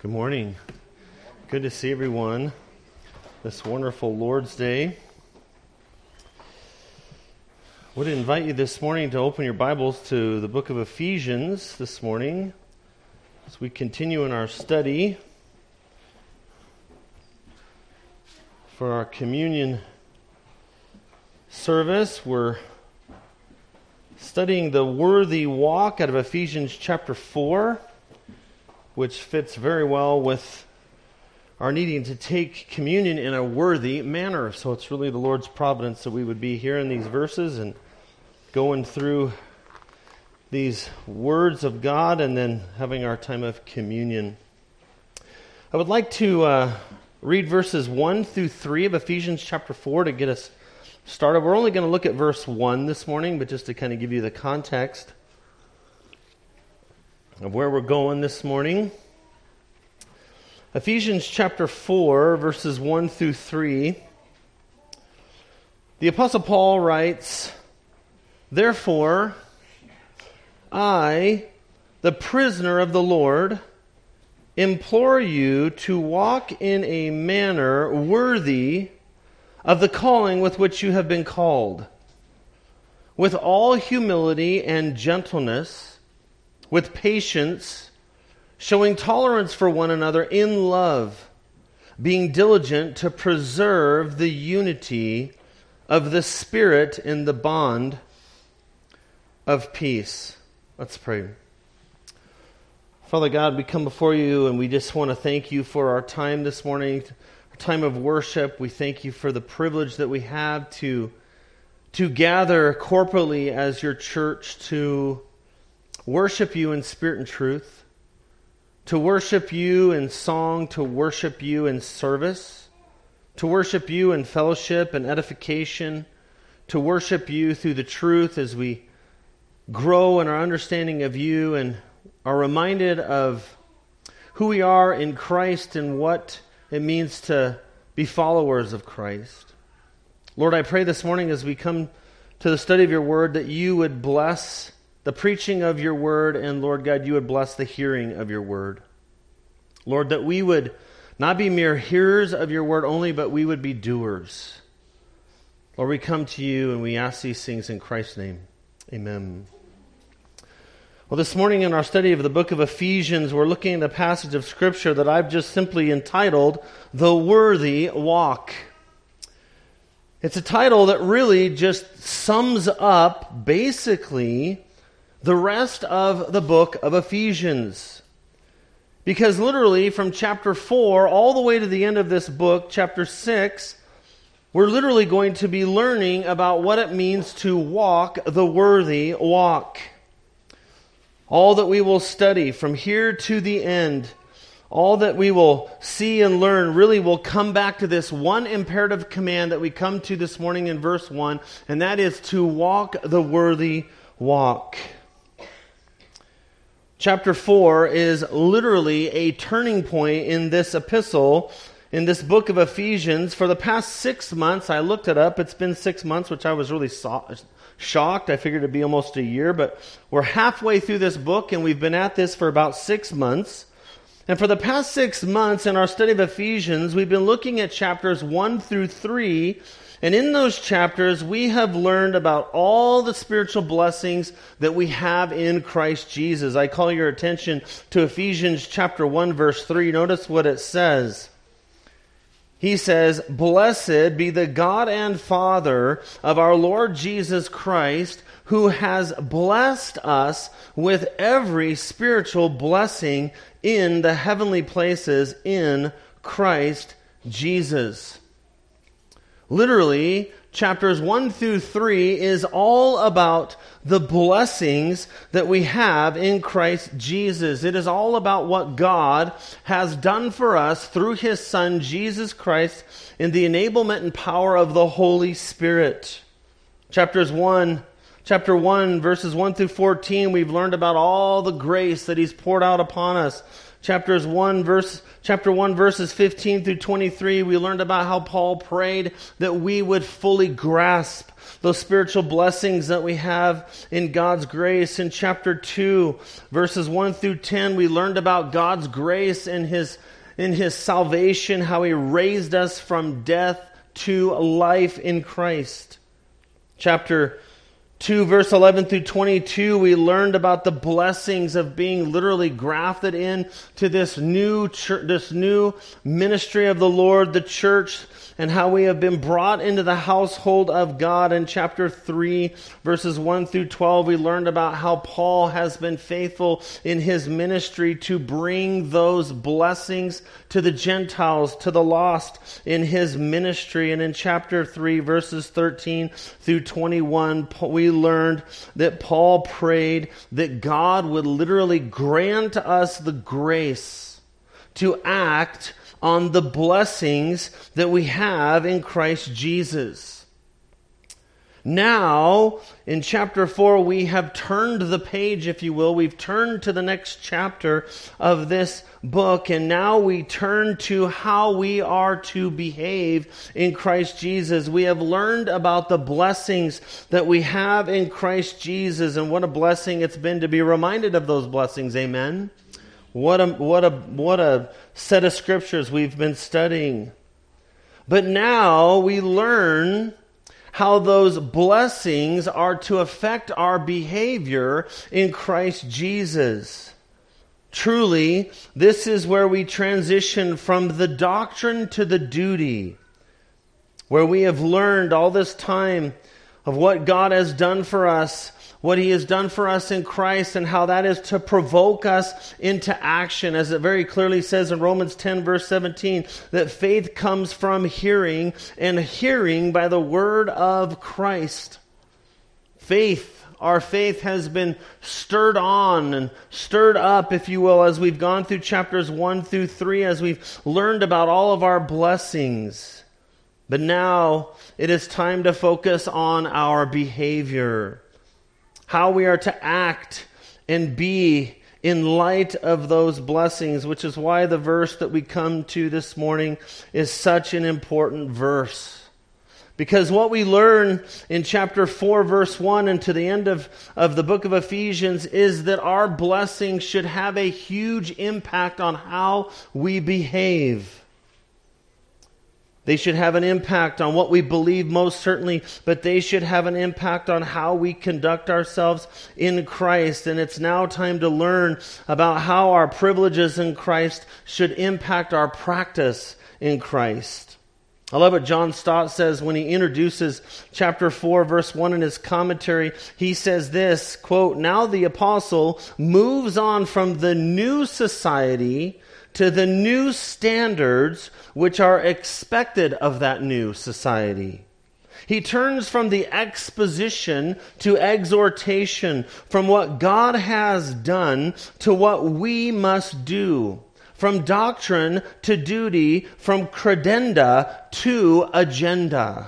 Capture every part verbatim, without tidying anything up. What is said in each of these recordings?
Good morning. Good to see everyone this wonderful Lord's Day. I would invite you this morning to open your Bibles to the book of Ephesians this morning as we continue in our study for our communion service. We're studying the worthy walk out of Ephesians chapter four, which fits very well with our needing to take communion in a worthy manner. So it's really the Lord's providence that we would be here in these verses and going through these words of God and then having our time of communion. I would like to uh, read verses one through three of Ephesians chapter four to get us started. We're only going to look at verse one this morning, but just to kind of give you the context of where we're going this morning. Ephesians chapter four, verses one through three. The Apostle Paul writes, "Therefore, I, the prisoner of the Lord, implore you to walk in a manner worthy of the calling with which you have been called, with all humility and gentleness, with patience, showing tolerance for one another in love, being diligent to preserve the unity of the Spirit in the bond of peace." Let's pray. Father God, we come before you and we just want to thank you for our time this morning, our time of worship. We thank you for the privilege that we have to, to gather corporately as your church to worship you in spirit and truth, to worship you in song, to worship you in service, to worship you in fellowship and edification, to worship you through the truth as we grow in our understanding of you and are reminded of who we are in Christ and what it means to be followers of Christ. Lord, I pray this morning as we come to the study of your word that you would bless the preaching of your word, and Lord God, you would bless the hearing of your word. Lord, that we would not be mere hearers of your word only, but we would be doers. Lord, we come to you and we ask these things in Christ's name. Amen. Well, this morning in our study of the book of Ephesians, we're looking at a passage of Scripture that I've just simply entitled, "The Worthy Walk." It's a title that really just sums up, basically, the rest of the book of Ephesians. Because literally from chapter four all the way to the end of this book, chapter six, we're literally going to be learning about what it means to walk the worthy walk. All that we will study from here to the end, all that we will see and learn really will come back to this one imperative command that we come to this morning in verse one, and that is to walk the worthy walk. Chapter four is literally a turning point in this epistle, in this book of Ephesians. For the past six months, I looked it up, it's been six months, which I was really so- shocked. I figured it'd be almost a year, but we're halfway through this book, and we've been at this for about six months. And for the past six months in our study of Ephesians, we've been looking at chapters one through three, and in those chapters, we have learned about all the spiritual blessings that we have in Christ Jesus. I call your attention to Ephesians chapter one, verse three. Notice what it says. He says, "Blessed be the God and Father of our Lord Jesus Christ, who has blessed us with every spiritual blessing in the heavenly places in Christ Jesus." Literally, chapters one through three is all about the blessings that we have in Christ Jesus. It is all about what God has done for us through His Son, Jesus Christ, in the enablement and power of the Holy Spirit. Chapters one, chapter one, verses one through fourteen, we've learned about all the grace that He's poured out upon us. chapters one, verse, chapter one, verses fifteen through twenty-three, we learned about how Paul prayed that we would fully grasp those spiritual blessings that we have in God's grace. In chapter two, verses one through ten, we learned about God's grace and His, in His salvation, how He raised us from death to life in Christ. Chapter two, verse eleven through twenty-two, we learned about the blessings of being literally grafted in to this new church, this new ministry of the Lord, the church, and how we have been brought into the household of God. In chapter three, verses one through twelve, we learned about how Paul has been faithful in his ministry to bring those blessings to the Gentiles, to the lost in his ministry. And in chapter three, verses thirteen through twenty-one, we learned that Paul prayed that God would literally grant us the grace to act on the blessings that we have in Christ Jesus. Now, in chapter four, we have turned the page, if you will. We've turned to the next chapter of this book, and now we turn to how we are to behave in Christ Jesus. We have learned about the blessings that we have in Christ Jesus, and what a blessing it's been to be reminded of those blessings. Amen. What a, what a, what a set of scriptures we've been studying. But now we learn how those blessings are to affect our behavior in Christ Jesus. Truly, this is where we transition from the doctrine to the duty, where we have learned all this time of what God has done for us, what He has done for us in Christ, and how that is to provoke us into action. As it very clearly says in Romans ten, verse seventeen, that faith comes from hearing, and hearing by the word of Christ. Faith, our faith has been stirred on and stirred up, if you will, as we've gone through chapters one through three, as we've learned about all of our blessings. But now it is time to focus on our behavior, how we are to act and be in light of those blessings, which is why the verse that we come to this morning is such an important verse. Because what we learn in chapter four, verse one, and to the end of, of the book of Ephesians, is that our blessings should have a huge impact on how we behave. They should have an impact on what we believe, most certainly, but they should have an impact on how we conduct ourselves in Christ. And it's now time to learn about how our privileges in Christ should impact our practice in Christ. I love what John Stott says when he introduces chapter four, verse one in his commentary. He says this, quote, "Now the apostle moves on from the new society to the new standards which are expected of that new society. He turns from the exposition to exhortation, from what God has done to what we must do, from doctrine to duty, from credenda to agenda."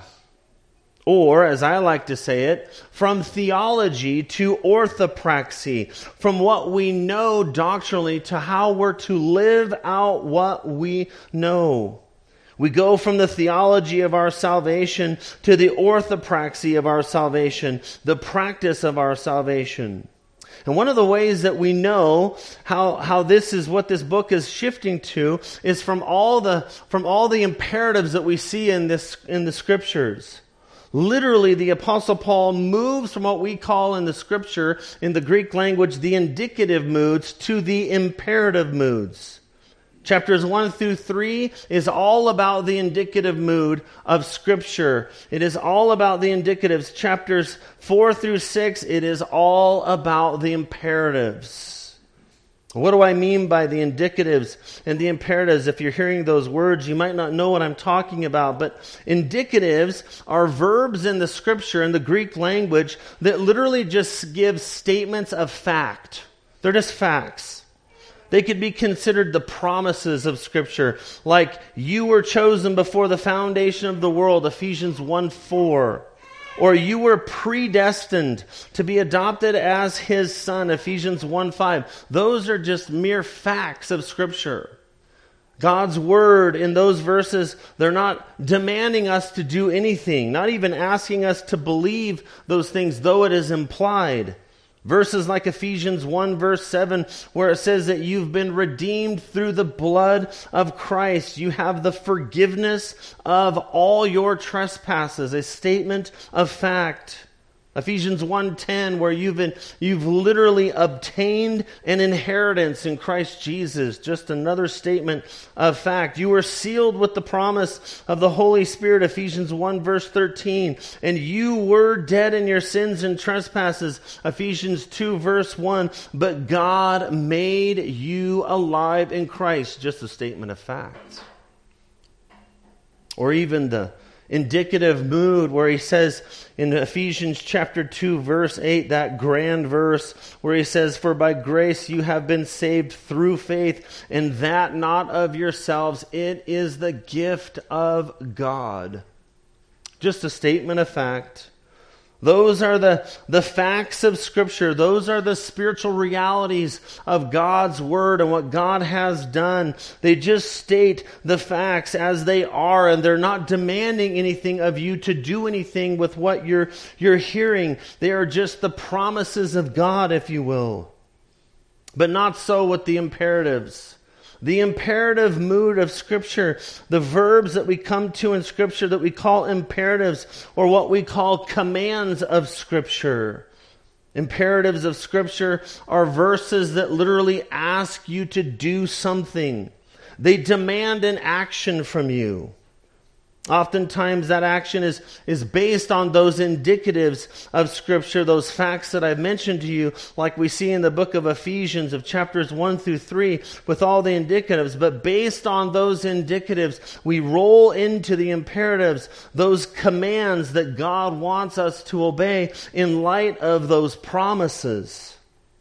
Or, as I like to say it, from theology to orthopraxy, from what we know doctrinally to how we're to live out what we know. We go from the theology of our salvation to the orthopraxy of our salvation, the practice of our salvation. And one of the ways that we know how, how this is what this book is shifting to is from all the from all the imperatives that we see in this in the scriptures. Literally, the Apostle Paul moves from what we call in the Scripture, in the Greek language, the indicative moods to the imperative moods. Chapters one through three is all about the indicative mood of Scripture. It is all about the indicatives. Chapters four through six, it is all about the imperatives. What do I mean by the indicatives and the imperatives? If you're hearing those words, you might not know what I'm talking about, but indicatives are verbs in the Scripture, in the Greek language, that literally just give statements of fact. They're just facts. They could be considered the promises of Scripture, like, you were chosen before the foundation of the world, Ephesians one four. or you were predestined to be adopted as his son, Ephesians one five. Those are just mere facts of Scripture. God's word in those verses, they're not demanding us to do anything, not even asking us to believe those things, though it is implied. Verses like Ephesians one verse seven, where it says that you've been redeemed through the blood of Christ. You have the forgiveness of all your trespasses, a statement of fact. Ephesians one ten, where you've been, you've literally obtained an inheritance in Christ Jesus. Just another statement of fact. You were sealed with the promise of the Holy Spirit, Ephesians one verse thirteen. And you were dead in your sins and trespasses, Ephesians two verse one. But God made you alive in Christ. Just a statement of fact. Or even the indicative mood where he says in Ephesians chapter two verse eight, that grand verse where he says, for by grace you have been saved through faith, and that not of yourselves, it is the gift of God. Just a statement of fact. Those are the, the facts of Scripture. Those are the spiritual realities of God's Word and what God has done. They just state the facts as they are, and they're not demanding anything of you to do anything with what you're, you're hearing. They are just the promises of God, if you will. But not so with the imperatives. The imperative mood of Scripture, the verbs that we come to in Scripture that we call imperatives, or what we call commands of Scripture. Imperatives of Scripture are verses that literally ask you to do something. They demand an action from you. Oftentimes that action is, is based on those indicatives of Scripture, those facts that I've mentioned to you, like we see in the book of Ephesians of chapters one through three with all the indicatives. But based on those indicatives, we roll into the imperatives, those commands that God wants us to obey in light of those promises.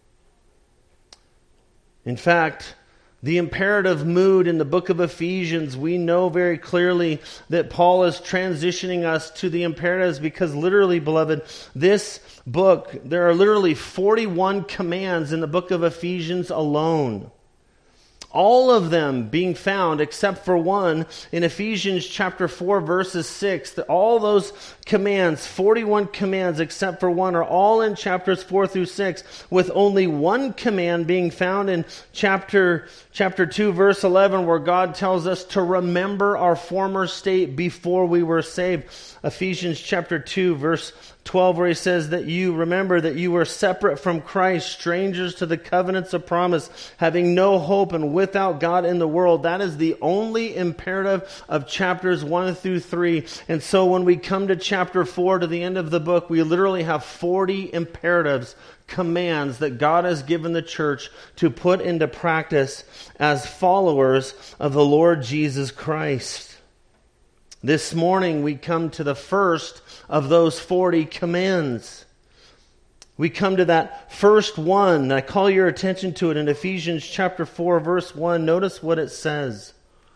In fact, the imperative mood in the book of Ephesians, we know very clearly that Paul is transitioning us to the imperatives because literally, beloved, this book, there are literally forty-one commands in the book of Ephesians alone. All of them being found, except for one, in Ephesians chapter four, verses six. All those commands, forty-one commands except for one, are all in chapters four through six, with only one command being found in chapter, chapter two, verse eleven, where God tells us to remember our former state before we were saved. Ephesians chapter two, verse twelve, where he says that you remember that you were separate from Christ, strangers to the covenants of promise, having no hope and without God in the world. That is the only imperative of chapters one through three. And so when we come to chapter four, to the end of the book, we literally have forty imperatives, commands that God has given the church to put into practice as followers of the Lord Jesus Christ. This morning we come to the first of those forty commands. We come to that first one. I call your attention to it in Ephesians chapter four, verse one. Notice what it says.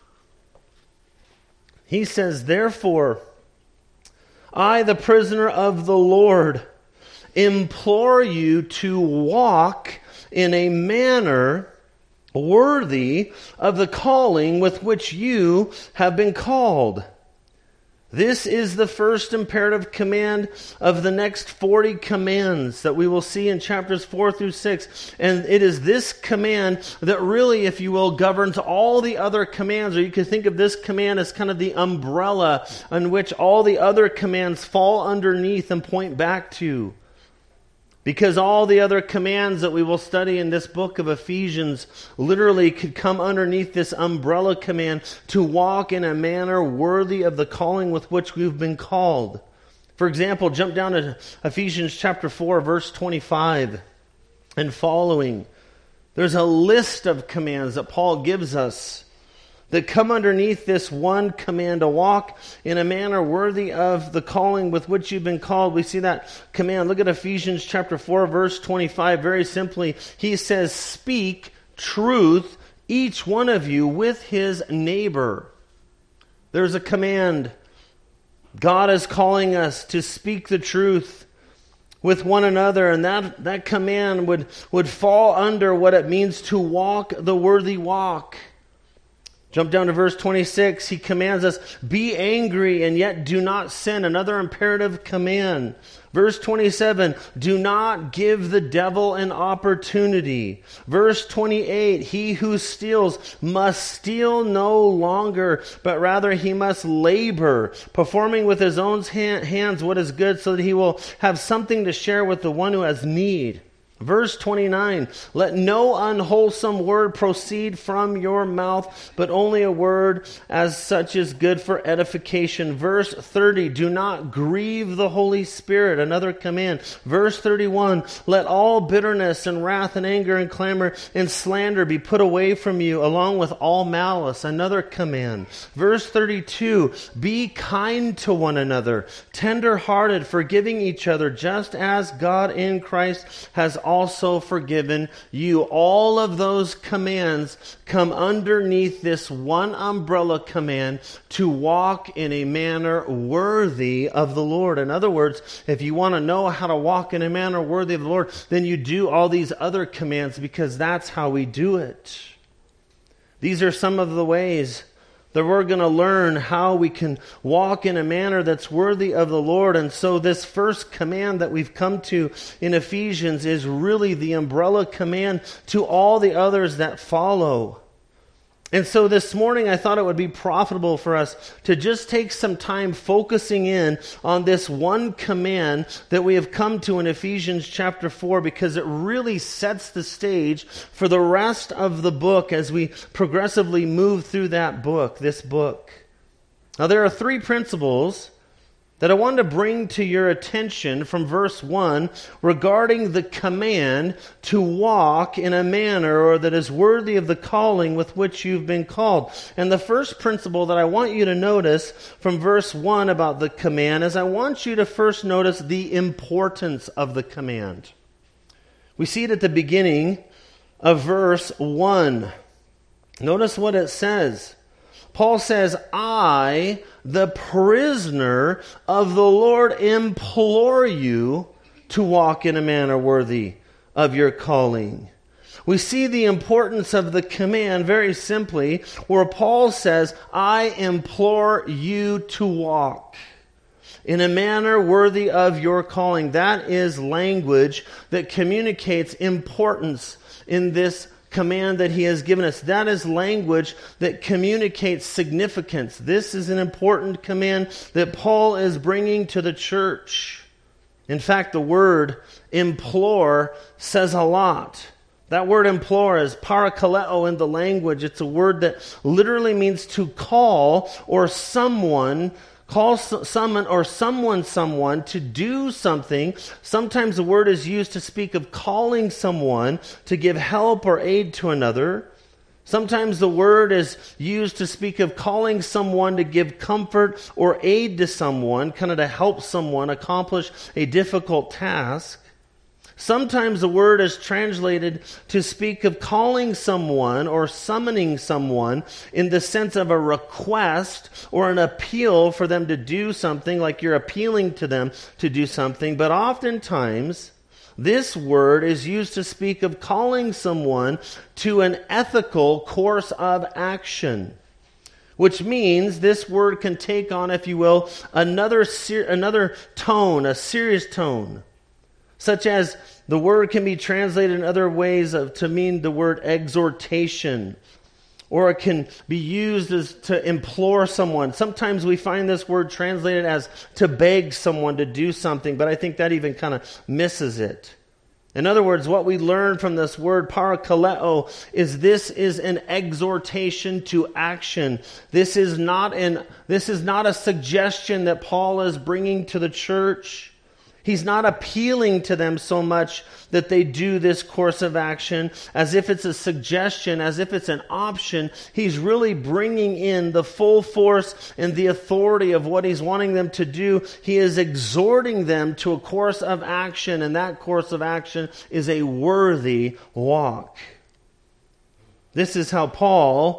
He says, therefore, I, the prisoner of the Lord, implore you to walk in a manner worthy of the calling with which you have been called. This is the first imperative command of the next forty commands that we will see in chapters four through six. And it is this command that really, if you will, governs all the other commands. Or you can think of this command as kind of the umbrella on which all the other commands fall underneath and point back to. Because all the other commands that we will study in this book of Ephesians literally could come underneath this umbrella command to walk in a manner worthy of the calling with which we've been called. For example, jump down to Ephesians chapter four, verse twenty-five and following. There's a list of commands that Paul gives us that come underneath this one command to walk in a manner worthy of the calling with which you've been called. We see that command. Look at Ephesians chapter four, verse twenty-five. Very simply, he says, speak truth, each one of you, with his neighbor. There's a command God is calling us to speak the truth with one another, and that, that command would, would fall under what it means to walk the worthy walk. Jump down to verse twenty-six. He commands us, be angry and yet do not sin. Another imperative command. Verse twenty-seven, do not give the devil an opportunity. Verse twenty-eight, he who steals must steal no longer, but rather he must labor, performing with his own hands what is good, so that he will have something to share with the one who has need. Verse twenty-nine, let no unwholesome word proceed from your mouth, but only a word as such is good for edification. Verse thirty, do not grieve the Holy Spirit, another command. Verse thirty-one, let all bitterness and wrath and anger and clamor and slander be put away from you, along with all malice, another command. Verse thirty-two, be kind to one another, tender-hearted, forgiving each other, just as God in Christ has also forgiven you. All of those commands come underneath this one umbrella command to walk in a manner worthy of the Lord. In other words, if you want to know how to walk in a manner worthy of the Lord, then you do all these other commands, because that's how we do it. These are some of the ways that we're going to learn how we can walk in a manner that's worthy of the Lord. And so this first command that we've come to in Ephesians is really the umbrella command to all the others that follow. And so this morning I thought it would be profitable for us to just take some time focusing in on this one command that we have come to in Ephesians chapter four, because it really sets the stage for the rest of the book as we progressively move through that book, this book. Now there are three principles that I wanted to bring to your attention from verse one regarding the command to walk in a manner or that is worthy of the calling with which you've been called. And the first principle that I want you to notice from verse one about the command is I want you to first notice the importance of the command. We see it at the beginning of verse one. Notice what it says. Paul says, I, the prisoner of the Lord, implore you to walk in a manner worthy of your calling. We see the importance of the command very simply, where Paul says, I implore you to walk in a manner worthy of your calling. That is language that communicates importance in this command that he has given us. That is language that communicates significance. This is an important command that Paul is bringing to the church. In fact, the word implore says a lot. That word implore is parakaleo in the language. It's a word that literally means to call or someone Call someone or someone someone to do something. Sometimes the word is used to speak of calling someone to give help or aid to another. Sometimes the word is used to speak of calling someone to give comfort or aid to someone, kind of to help someone accomplish a difficult task. Sometimes the word is translated to speak of calling someone or summoning someone in the sense of a request or an appeal for them to do something, like you're appealing to them to do something. But oftentimes, this word is used to speak of calling someone to an ethical course of action, which means this word can take on, if you will, another ser- another tone, a serious tone. Such as the word can be translated in other ways of, to mean the word exhortation. Or it can be used as to implore someone. Sometimes we find this word translated as to beg someone to do something, but I think that even kind of misses it. In other words, what we learn from this word parakaleo is this is an exhortation to action. This is not an this is not a suggestion that Paul is bringing to the church. He's not appealing to them so much that they do this course of action as if it's a suggestion, as if it's an option. He's really bringing in the full force and the authority of what he's wanting them to do. He is exhorting them to a course of action, and that course of action is a worthy walk. This is how Paul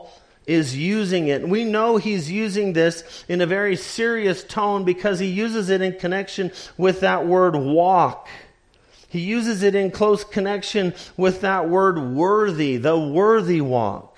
is using it. We know he's using this in a very serious tone because he uses it in connection with that word walk. He uses it in close connection with that word worthy, the worthy walk.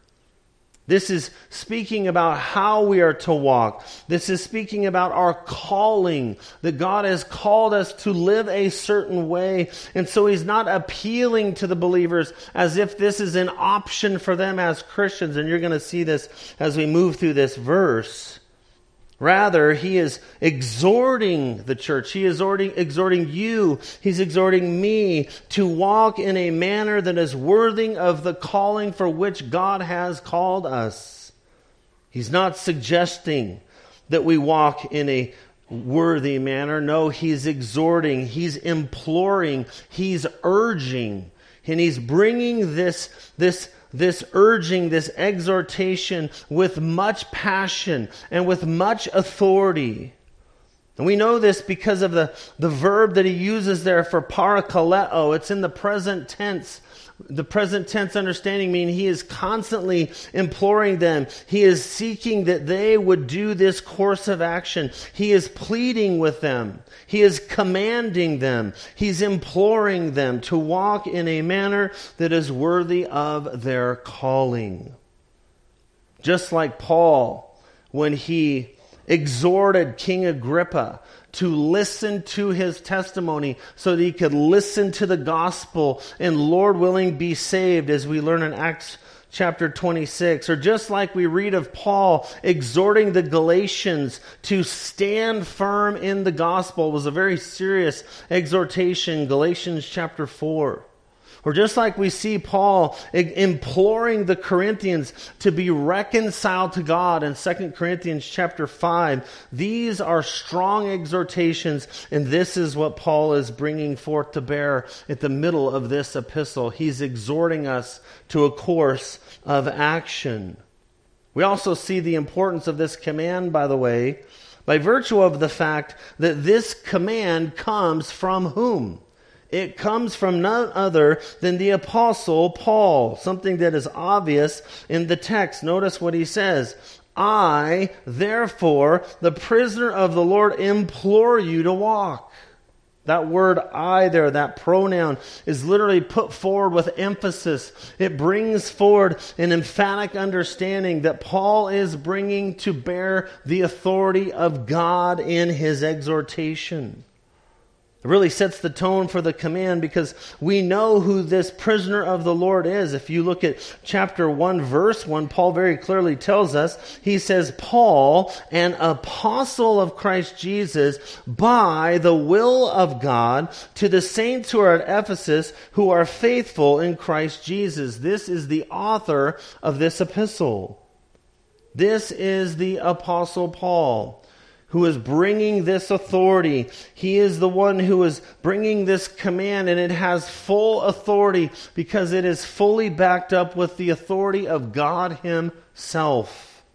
This is speaking about how we are to walk. This is speaking about our calling, that God has called us to live a certain way. And so he's not appealing to the believers as if this is an option for them as Christians. And you're going to see this as we move through this verse. Rather, he is exhorting the church. He is exhorting, exhorting you. He's exhorting me to walk in a manner that is worthy of the calling for which God has called us. He's not suggesting that we walk in a worthy manner. No, he's exhorting. He's imploring. He's urging. And he's bringing this, this This urging, this exhortation with much passion and with much authority. And we know this because of the, the verb that he uses there for parakaleo. It's in the present tense. The present tense understanding meaning he is constantly imploring them. He is seeking that they would do this course of action. He is pleading with them. He is commanding them. He's imploring them to walk in a manner that is worthy of their calling. Just like Paul, when he exhorted King Agrippa to listen to his testimony so that he could listen to the gospel and, Lord willing, be saved, as we learn in Acts chapter twenty-six. Or just like we read of Paul exhorting the Galatians to stand firm in the gospel. It was a very serious exhortation, Galatians chapter four. Or just like we see Paul imploring the Corinthians to be reconciled to God in Second Corinthians chapter five. These are strong exhortations, and this is what Paul is bringing forth to bear at the middle of this epistle. He's exhorting us to a course of action. We also see the importance of this command, by the way, by virtue of the fact that this command comes from whom? It comes from none other than the Apostle Paul, something that is obvious in the text. Notice what he says. I, therefore, the prisoner of the Lord, implore you to walk. That word I there, that pronoun, is literally put forward with emphasis. It brings forward an emphatic understanding that Paul is bringing to bear the authority of God in his exhortation. It really sets the tone for the command because we know who this prisoner of the Lord is. If you look at chapter one, verse one, Paul very clearly tells us, he says, Paul, an apostle of Christ Jesus, by the will of God, to the saints who are at Ephesus, who are faithful in Christ Jesus. This is the author of this epistle. This is the Apostle Paul, who is bringing this authority. He is the one who is bringing this command, and it has full authority because it is fully backed up with the authority of God himself.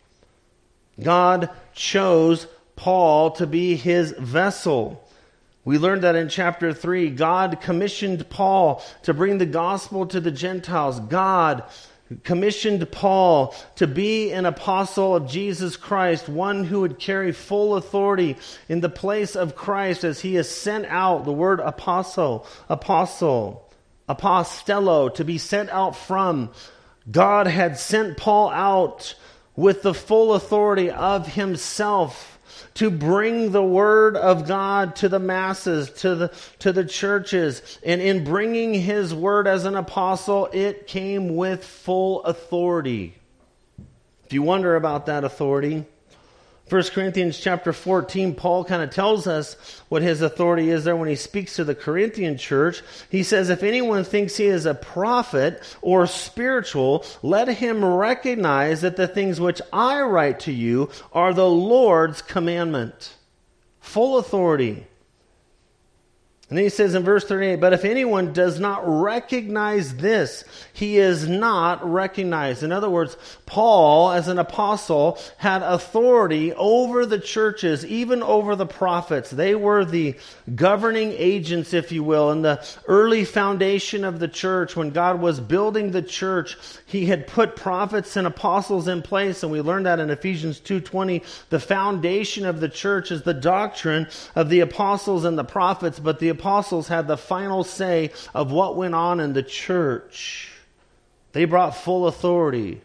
God chose Paul to be his vessel. We learned that in chapter three. God commissioned Paul to bring the gospel to the Gentiles. God commissioned Paul to be an apostle of Jesus Christ, one who would carry full authority in the place of Christ as he is sent out. The word apostle, apostle, apostello, to be sent out from. God had sent Paul out with the full authority of himself to bring the word of God to the masses, to the, to the churches. And in bringing his word as an apostle, it came with full authority. If you wonder about that authority, First Corinthians chapter fourteen, Paul kind of tells us what his authority is there when he speaks to the Corinthian church. He says, if anyone thinks he is a prophet or spiritual, let him recognize that the things which I write to you are the Lord's commandment. Full authority. And then he says in verse thirty-eight, but if anyone does not recognize this, he is not recognized. In other words, Paul, as an apostle, had authority over the churches, even over the prophets. They were the governing agents, if you will, in the early foundation of the church. When God was building the church, he had put prophets and apostles in place, and we learned that in Ephesians two twenty. The foundation of the church is the doctrine of the apostles and the prophets, but the apostles had the final say of what went on in the church. They brought full authority.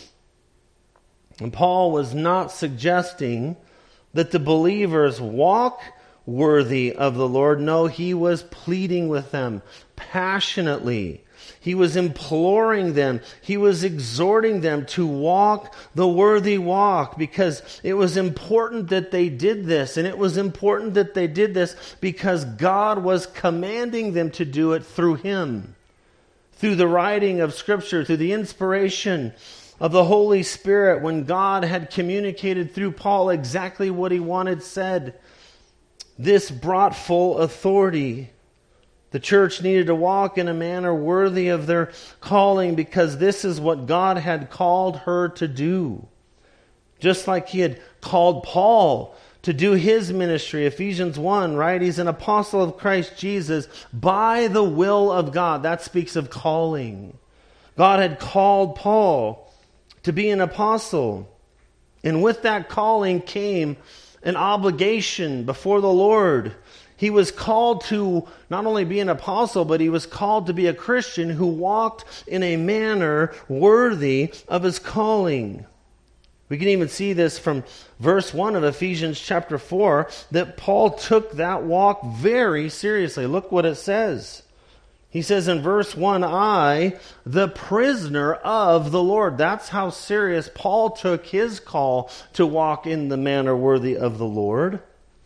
And Paul was not suggesting that the believers walk worthy of the Lord. No, he was pleading with them passionately. He was imploring them. He was exhorting them to walk the worthy walk, because it was important that they did this. And it was important that they did this because God was commanding them to do it through him. Through the writing of Scripture, through the inspiration of the Holy Spirit, when God had communicated through Paul exactly what he wanted said. This brought full authority. The church needed to walk in a manner worthy of their calling, because this is what God had called her to do. Just like he had called Paul to do his ministry. Ephesians one, right? He's an apostle of Christ Jesus by the will of God. That speaks of calling. God had called Paul to be an apostle. And with that calling came an obligation before the Lord. He was called to not only be an apostle, but he was called to be a Christian who walked in a manner worthy of his calling. We can even see this from verse one of Ephesians chapter four, that Paul took that walk very seriously. Look what it says. He says in verse one, I, the prisoner of the Lord. That's how serious Paul took his call to walk in the manner worthy of the Lord.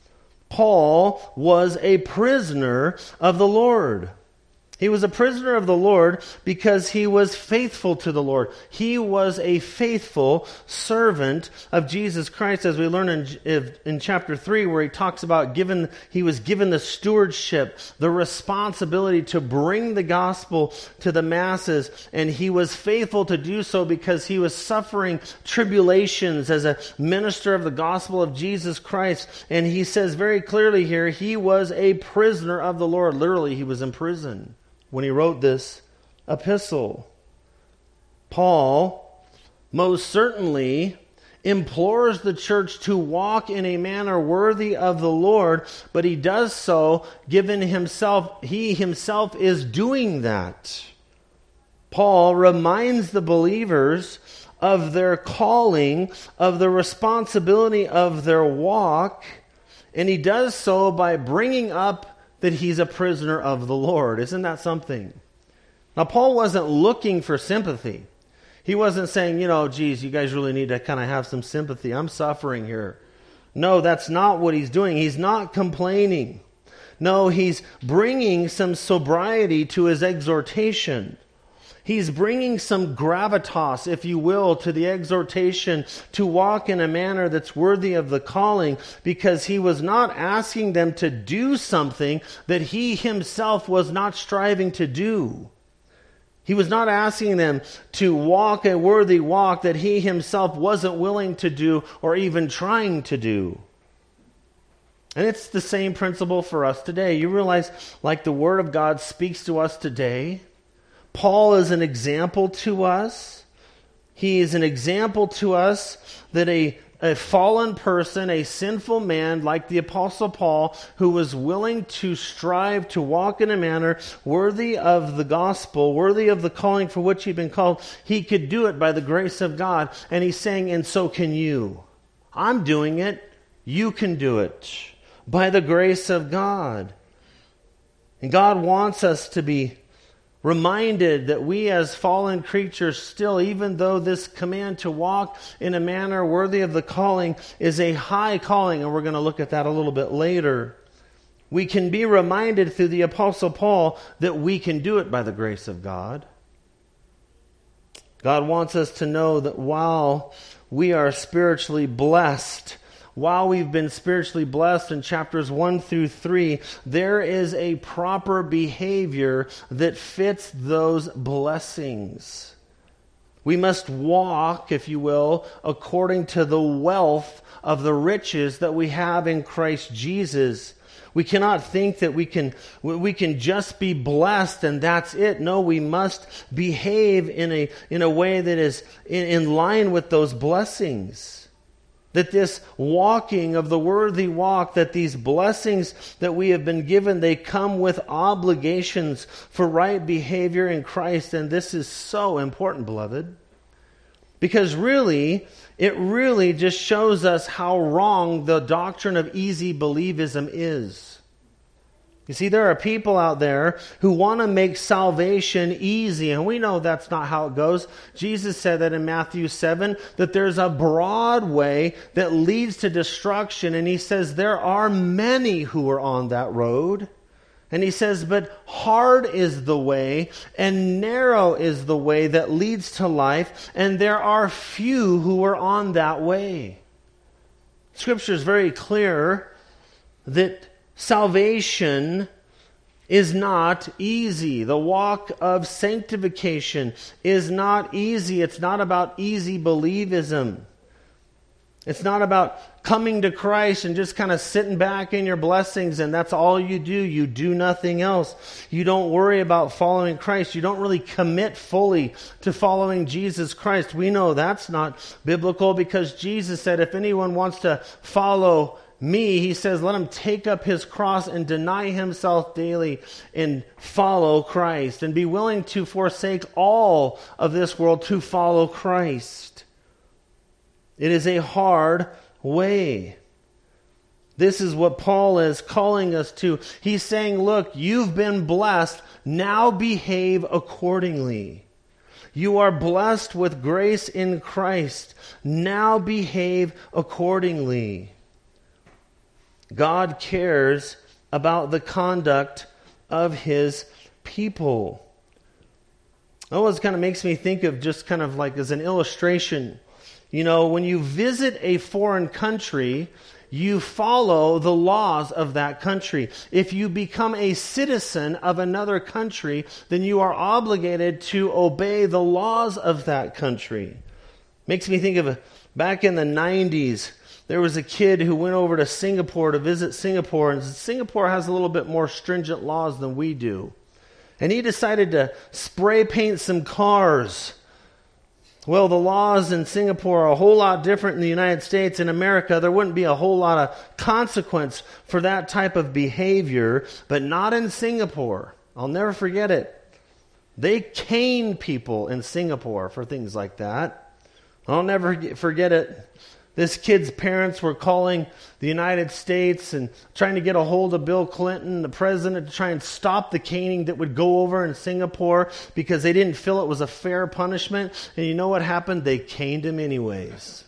Paul was a prisoner of the Lord. He was a prisoner of the Lord because he was faithful to the Lord. He was a faithful servant of Jesus Christ, as we learn in, in chapter three, where he talks about given, he was given the stewardship, the responsibility to bring the gospel to the masses, and he was faithful to do so because he was suffering tribulations as a minister of the gospel of Jesus Christ. And he says very clearly here, he was a prisoner of the Lord. Literally, he was in prison when he wrote this epistle. Paul most certainly implores the church to walk in a manner worthy of the Lord, but he does so given himself, he himself is doing that. Paul reminds the believers of their calling, of the responsibility of their walk, and he does so by bringing up that he's a prisoner of the Lord. Isn't that something? Now, Paul wasn't looking for sympathy. He wasn't saying, you know, geez, you guys really need to kind of have some sympathy. I'm suffering here. No, that's not what he's doing. He's not complaining. No, he's bringing some sobriety to his exhortation. He's bringing some gravitas, if you will, to the exhortation to walk in a manner that's worthy of the calling, because he was not asking them to do something that he himself was not striving to do. He was not asking them to walk a worthy walk that he himself wasn't willing to do or even trying to do. And it's the same principle for us today. You realize, like the Word of God speaks to us today, Paul is an example to us. He is an example to us that a, a fallen person, a sinful man like the Apostle Paul, who was willing to strive to walk in a manner worthy of the gospel, worthy of the calling for which he'd been called, he could do it by the grace of God. And he's saying, and so can you. I'm doing it. You can do it by the grace of God. And God wants us to be reminded that we as fallen creatures still, even though this command to walk in a manner worthy of the calling is a high calling, and we're going to look at that a little bit later, we can be reminded through the Apostle Paul that we can do it by the grace of God. God wants us to know that while we are spiritually blessed, while we've been spiritually blessed in chapters one through three, there is a proper behavior that fits those blessings. We must walk, if you will, according to the wealth of the riches that we have in Christ Jesus. We cannot think that we can we can just be blessed and that's it. No, we must behave in a in a way that is in, in line with those blessings. That this walking of the worthy walk, that these blessings that we have been given, they come with obligations for right behavior in Christ. And this is so important, beloved. Because really, it really just shows us how wrong the doctrine of easy believism is. You see, there are people out there who want to make salvation easy, and we know that's not how it goes. Jesus said that in Matthew seven, that there's a broad way that leads to destruction, and he says there are many who are on that road. And he says, but hard is the way, and narrow is the way that leads to life, and there are few who are on that way. Scripture is very clear that salvation is not easy. The walk of sanctification is not easy. It's not about easy believism. It's not about coming to Christ and just kind of sitting back in your blessings and that's all you do. You do nothing else. You don't worry about following Christ. You don't really commit fully to following Jesus Christ. We know that's not biblical because Jesus said if anyone wants to follow me, he says, let him take up his cross and deny himself daily and follow Christ and be willing to forsake all of this world to follow Christ. It is a hard way. This is what Paul is calling us to. He's saying, look, you've been blessed. Now behave accordingly. You are blessed with grace in Christ. Now behave accordingly. God cares about the conduct of his people. It always kind of makes me think of just kind of like as an illustration. You know, when you visit a foreign country, you follow the laws of that country. If you become a citizen of another country, then you are obligated to obey the laws of that country. Makes me think of back in the nineties, there was a kid who went over to Singapore to visit Singapore, and Singapore has a little bit more stringent laws than we do. And he decided to spray paint some cars. Well, the laws in Singapore are a whole lot different in the United States. In America, there wouldn't be a whole lot of consequence for that type of behavior, but not in Singapore. I'll never forget it. They cane people in Singapore for things like that. I'll never forget it. This kid's parents were calling the United States and trying to get a hold of Bill Clinton, the president, to try and stop the caning that would go over in Singapore because they didn't feel it was a fair punishment. And you know what happened? They caned him anyways.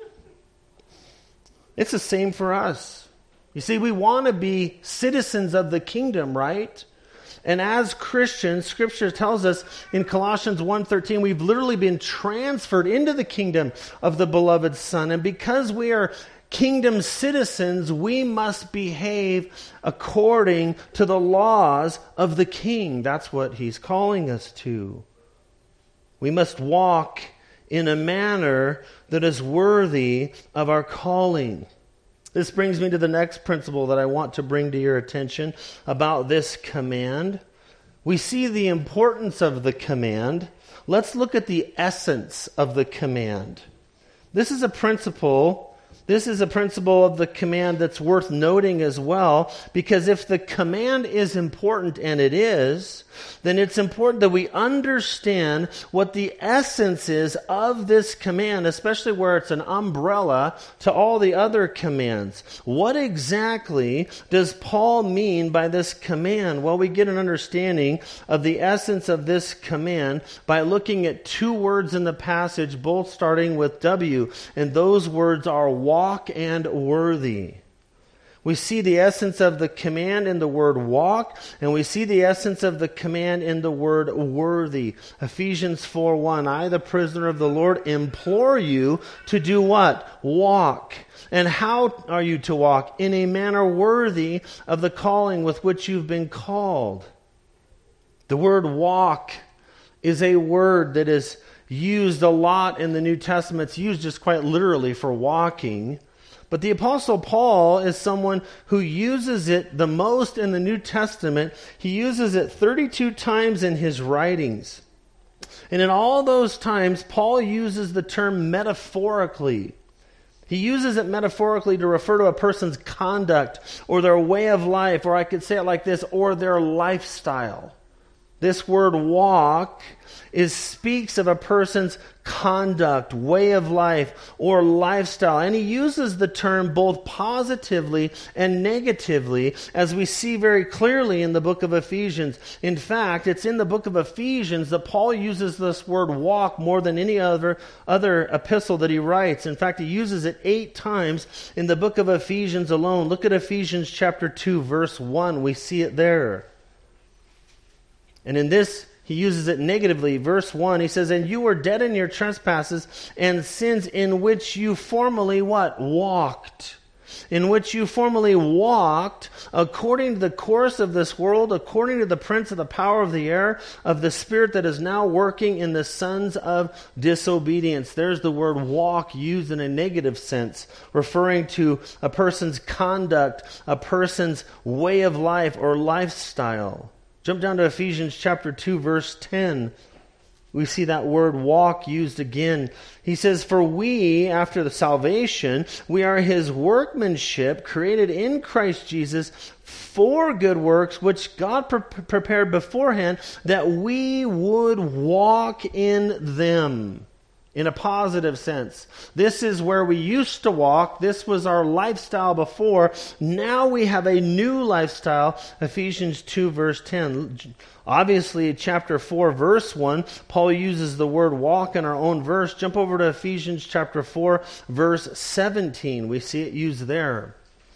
It's the same for us. You see, we want to be citizens of the kingdom, right? And as Christians, Scripture tells us in Colossians one thirteen, we've literally been transferred into the kingdom of the beloved Son. And because we are kingdom citizens, we must behave according to the laws of the King. That's what he's calling us to. We must walk in a manner that is worthy of our calling. This brings me to the next principle that I want to bring to your attention about this command. We see the importance of the command. Let's look at the essence of the command. This is a principle, this is a principle of the command that's worth noting as well, because if the command is important, and it is, then it's important that we understand what the essence is of this command, especially where it's an umbrella to all the other commands. What exactly does Paul mean by this command? Well, we get an understanding of the essence of this command by looking at two words in the passage, both starting with W, and those words are walk and worthy. We see the essence of the command in the word walk, and we see the essence of the command in the word worthy. Ephesians four one, I, the prisoner of the Lord, implore you to do what? Walk. And how are you to walk? In a manner worthy of the calling with which you've been called. The word walk is a word that is used a lot in the New Testament. It's used just quite literally for walking. But the Apostle Paul is someone who uses it the most in the New Testament. He uses it thirty-two times in his writings. And in all those times, Paul uses the term metaphorically. He uses it metaphorically to refer to a person's conduct or their way of life, or I could say it like this, or their lifestyle. This word walk is speaks of a person's conduct, way of life, or lifestyle. And he uses the term both positively and negatively, as we see very clearly in the book of Ephesians. In fact, it's in the book of Ephesians that Paul uses this word walk more than any other, other epistle that he writes. In fact, he uses it eight times in the book of Ephesians alone. Look at Ephesians chapter two, verse one. We see it there. And in this, he uses it negatively. Verse one, he says, and you were dead in your trespasses and sins in which you formerly what? Walked. In which you formerly walked according to the course of this world, according to the prince of the power of the air, of the spirit that is now working in the sons of disobedience. There's the word walk used in a negative sense, referring to a person's conduct, a person's way of life or lifestyle. Jump down to Ephesians chapter two, verse ten. We see that word walk used again. He says, for we, after the salvation, we are his workmanship, created in Christ Jesus for good works, which God pre- prepared beforehand that we would walk in them. In a positive sense. This is where we used to walk. This was our lifestyle before. Now we have a new lifestyle. Ephesians two verse ten. Obviously, chapter four verse one, Paul uses the word walk in our own verse. Jump over to Ephesians chapter four verse seventeen. We see it used there.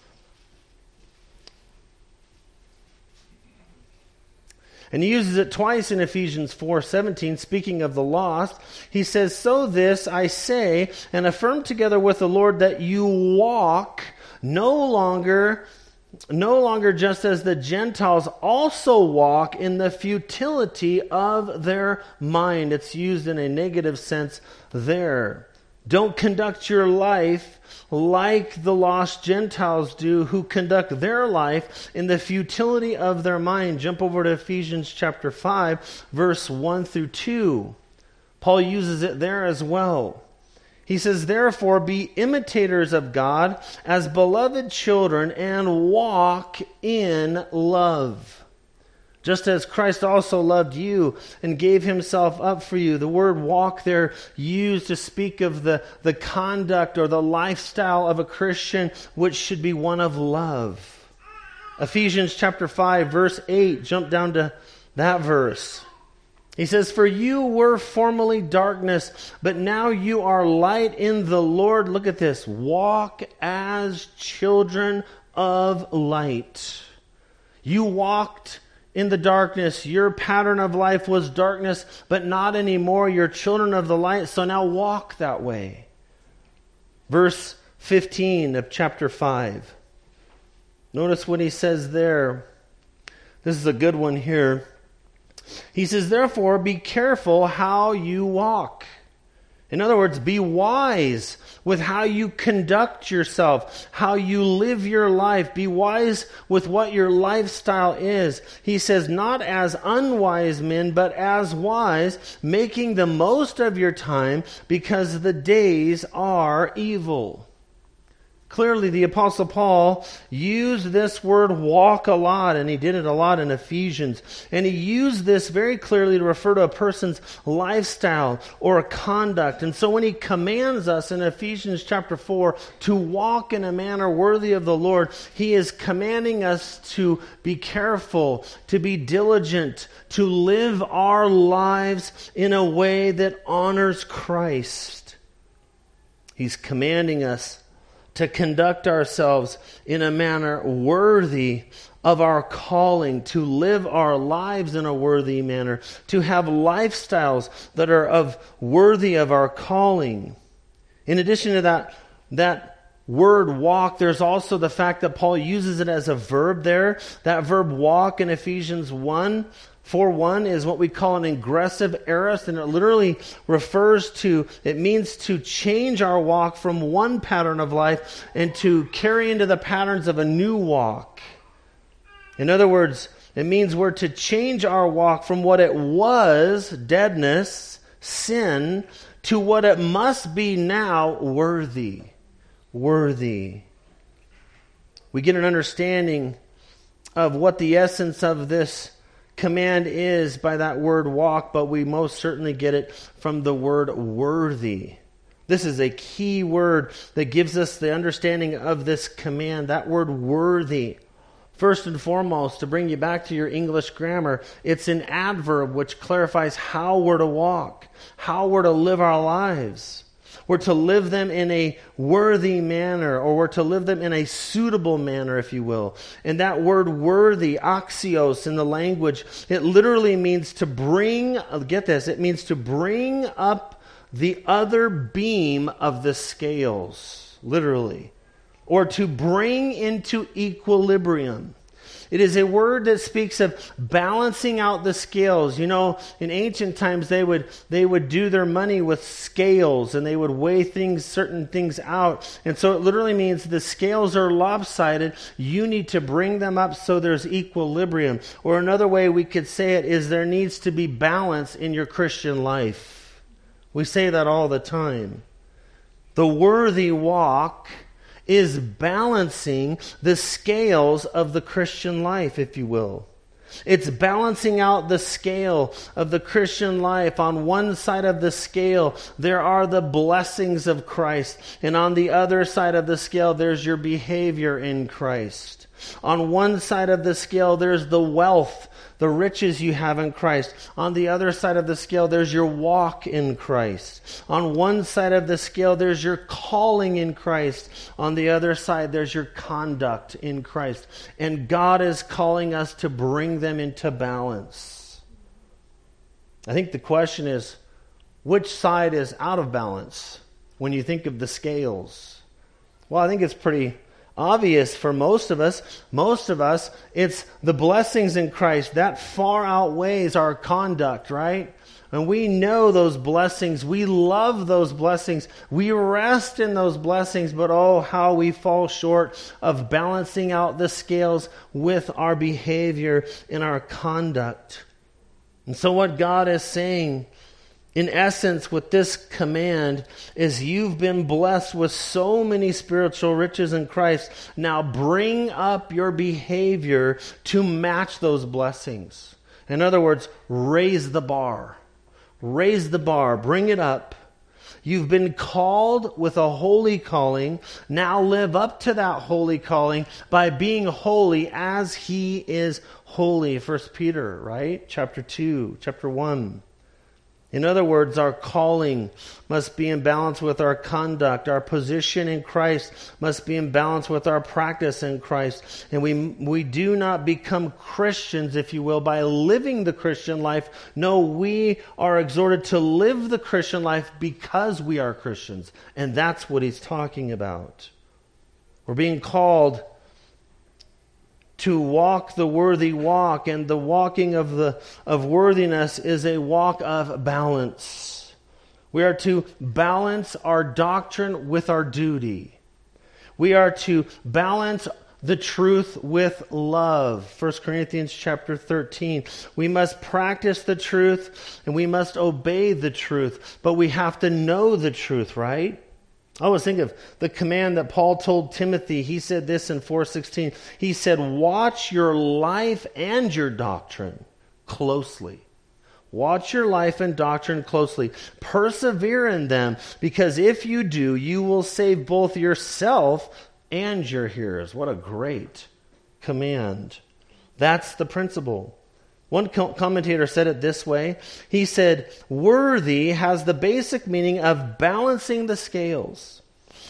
And he uses it twice in Ephesians four seventeen, speaking of the lost. He says, so this I say and affirm together with the Lord that you walk no longer, no longer just as the Gentiles also walk in the futility of their mind. It's used in a negative sense there. Don't conduct your life like the lost Gentiles do, who conduct their life in the futility of their mind. Jump over to Ephesians chapter five, verse one through two. Paul uses it there as well. He says, therefore, be imitators of God as beloved children and walk in love. Just as Christ also loved you and gave himself up for you. The word walk there used to speak of the, the conduct or the lifestyle of a Christian, which should be one of love. Ephesians chapter five, verse eight. Jump down to that verse. He says, for you were formerly darkness, but now you are light in the Lord. Look at this. Walk as children of light. You walked in the darkness. Your pattern of life was darkness, but not anymore. You're children of the light, so now walk that way. Verse fifteen of chapter five. Notice what he says there. This is a good one here. He says, therefore, be careful how you walk. In other words, be wise with how you conduct yourself, how you live your life. Be wise with what your lifestyle is. He says, not as unwise men, but as wise, making the most of your time because the days are evil. Clearly, the Apostle Paul used this word walk a lot, and he did it a lot in Ephesians. And he used this very clearly to refer to a person's lifestyle or conduct. And so when he commands us in Ephesians chapter four to walk in a manner worthy of the Lord, he is commanding us to be careful, to be diligent, to live our lives in a way that honors Christ. He's commanding us to conduct ourselves in a manner worthy of our calling, to live our lives in a worthy manner, to have lifestyles that are of worthy of our calling. In addition to that, that word walk, there's also the fact that Paul uses it as a verb there. That verb walk in Ephesians one, four one is what we call an ingressive aorist, and it literally refers to, it means to change our walk from one pattern of life and to carry into the patterns of a new walk. In other words, it means we're to change our walk from what it was, deadness, sin, to what it must be now, worthy. Worthy. We get an understanding of what the essence of this command is by that word walk, but we most certainly get it from the word worthy. This is a key word that gives us the understanding of this command, that word worthy. First and foremost, to bring you back to your English grammar, it's an adverb which clarifies how we're to walk, how we're to live our lives. We're to live them in a worthy manner, or we're to live them in a suitable manner, if you will. And that word worthy, axios in the language, it literally means to bring, get this, it means to bring up the other beam of the scales, literally. Or to bring into equilibrium. It is a word that speaks of balancing out the scales. You know, in ancient times they would they would do their money with scales, and they would weigh things, certain things out. And so it literally means the scales are lopsided. You need to bring them up so there's equilibrium. Or another way we could say it is there needs to be balance in your Christian life. We say that all the time. The worthy walk is balancing the scales of the Christian life, if you will. It's balancing out the scale of the Christian life. On one side of the scale, there are the blessings of Christ. And on the other side of the scale, there's your behavior in Christ. On one side of the scale, there's the wealth, the riches you have in Christ. On the other side of the scale, there's your walk in Christ. On one side of the scale, there's your calling in Christ. On the other side, there's your conduct in Christ. And God is calling us to bring them into balance. I think the question is, which side is out of balance when you think of the scales? Well, I think it's pretty obvious for most of us. Most of us, it's the blessings in Christ. That far outweighs our conduct, right? And we know those blessings. We love those blessings. We rest in those blessings. But oh, how we fall short of balancing out the scales with our behavior and our conduct. And so what God is saying, in essence, with this command is you've been blessed with so many spiritual riches in Christ. Now bring up your behavior to match those blessings. In other words, raise the bar. Raise the bar. Bring it up. You've been called with a holy calling. Now live up to that holy calling by being holy as He is holy. First Peter, right? Chapter two, chapter one. In other words, our calling must be in balance with our conduct. Our position in Christ must be in balance with our practice in Christ. And we we do not become Christians, if you will, by living the Christian life. No, we are exhorted to live the Christian life because we are Christians. And that's what he's talking about. We're being called to walk the worthy walk, and the walking of the of worthiness is a walk of balance. We are to balance our doctrine with our duty. We are to balance the truth with love. First Corinthians chapter thirteen. We must practice the truth and we must obey the truth, but we have to know the truth, right? I always think of the command that Paul told Timothy. He said this in four sixteen. He said, watch your life and your doctrine closely. Watch your life and doctrine closely. Persevere in them, because if you do, you will save both yourself and your hearers. What a great command. That's the principle. One commentator said it this way. He said, worthy has the basic meaning of balancing the scales.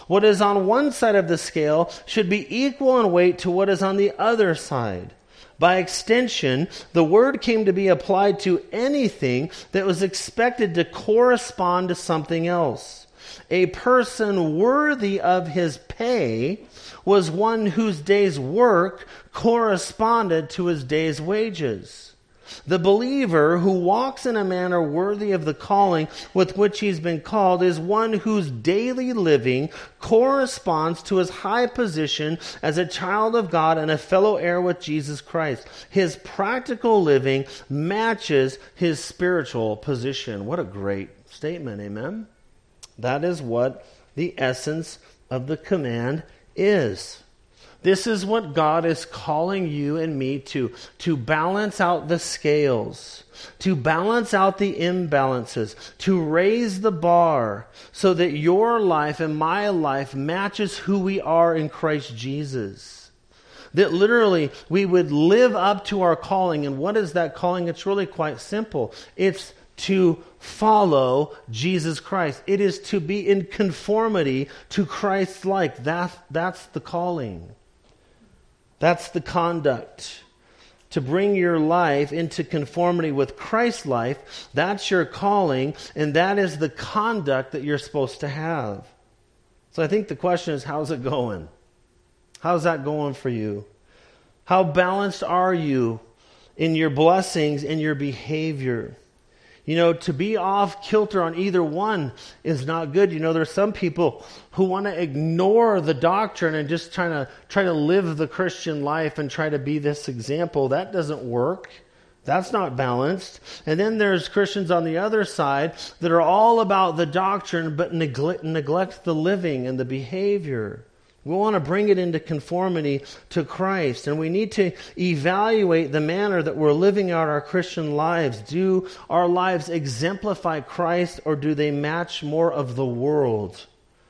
What is on one side of the scale should be equal in weight to what is on the other side. By extension, the word came to be applied to anything that was expected to correspond to something else. A person worthy of his pay was one whose day's work corresponded to his day's wages. The believer who walks in a manner worthy of the calling with which he's been called is one whose daily living corresponds to his high position as a child of God and a fellow heir with Jesus Christ. His practical living matches his spiritual position. What a great statement, amen? That is what the essence of the command is. This is what God is calling you and me to, to balance out the scales, to balance out the imbalances, to raise the bar so that your life and my life matches who we are in Christ Jesus. That literally we would live up to our calling. And what is that calling? It's really quite simple. It's to follow Jesus Christ. It is to be in conformity to Christ-like. That, that's the calling. That's the conduct. To bring your life into conformity with Christ's life, that's your calling, and that is the conduct that you're supposed to have. So I think the question is, how's it going? How's that going for you? How balanced are you in your blessings and your behavior? You know, to be off kilter on either one is not good. You know, there's some people who want to ignore the doctrine and just trying to try to live the Christian life and try to be this example. That doesn't work. That's not balanced. And then there's Christians on the other side that are all about the doctrine but neglect, neglect the living and the behavior. We want to bring it into conformity to Christ. And we need to evaluate the manner that we're living out our Christian lives. Do our lives exemplify Christ, or do they match more of the world?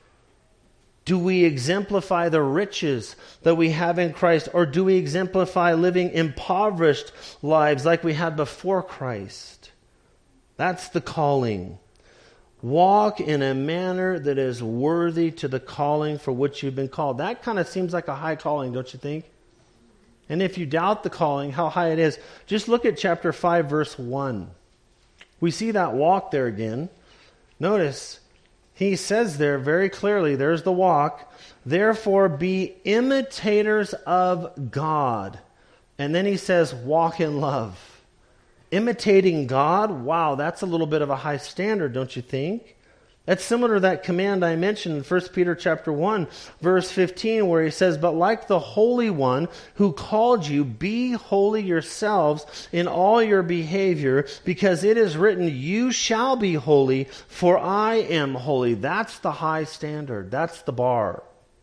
Do we exemplify the riches that we have in Christ, or do we exemplify living impoverished lives like we had before Christ? That's the calling. Walk in a manner that is worthy to the calling for which you've been called. That kind of seems like a high calling, don't you think? And if you doubt the calling, how high it is, just look at chapter five, verse one. We see that walk there again. Notice, he says there very clearly, there's the walk, therefore be imitators of God. And then he says, walk in love. Imitating God, wow, that's a little bit of a high standard, don't you think? That's similar to that command I mentioned in First Peter chapter one, verse fifteen, where he says, but like the Holy One who called you, be holy yourselves in all your behavior, because it is written, you shall be holy, for I am holy. That's the high standard. That's the bar.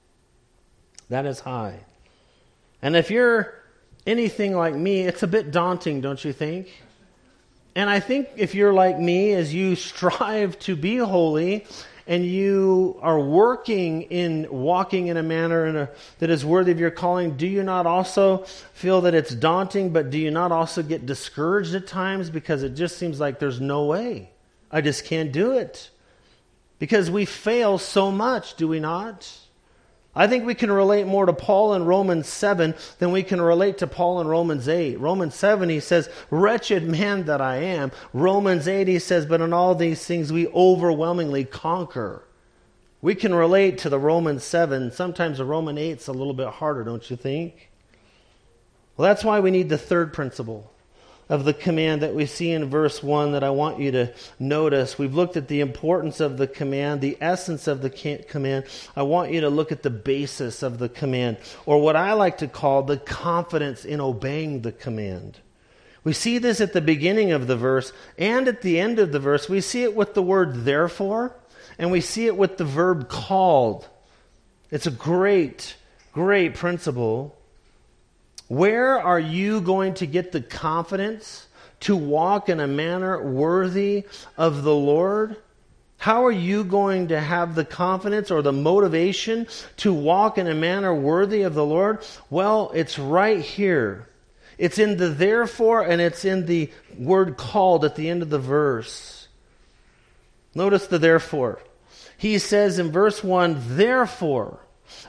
That is high. And if you're anything like me, it's a bit daunting, don't you think? And I think if you're like me, as you strive to be holy and you are working in walking in a manner in a, that is worthy of your calling, do you not also feel that it's daunting, but do you not also get discouraged at times because it just seems like there's no way? I just can't do it. Because we fail so much, do we not? I think we can relate more to Paul in Romans seven than we can relate to Paul in Romans eight. Romans seven, he says, wretched man that I am. Romans eight, he says, but in all these things we overwhelmingly conquer. We can relate to the Romans seven. Sometimes the Romans eight's a little bit harder, don't you think? Well, that's why we need the third principle of the command that we see in verse one that I want you to notice. We've looked at the importance of the command, the essence of the command. I want you to look at the basis of the command, or what I like to call the confidence in obeying the command. We see this at the beginning of the verse and at the end of the verse. We see it with the word therefore, and we see it with the verb called. It's a great, great principle. Where are you going to get the confidence to walk in a manner worthy of the Lord? How are you going to have the confidence or the motivation to walk in a manner worthy of the Lord? Well, it's right here. It's in the therefore, and it's in the word called at the end of the verse. Notice the therefore. He says in verse one, therefore,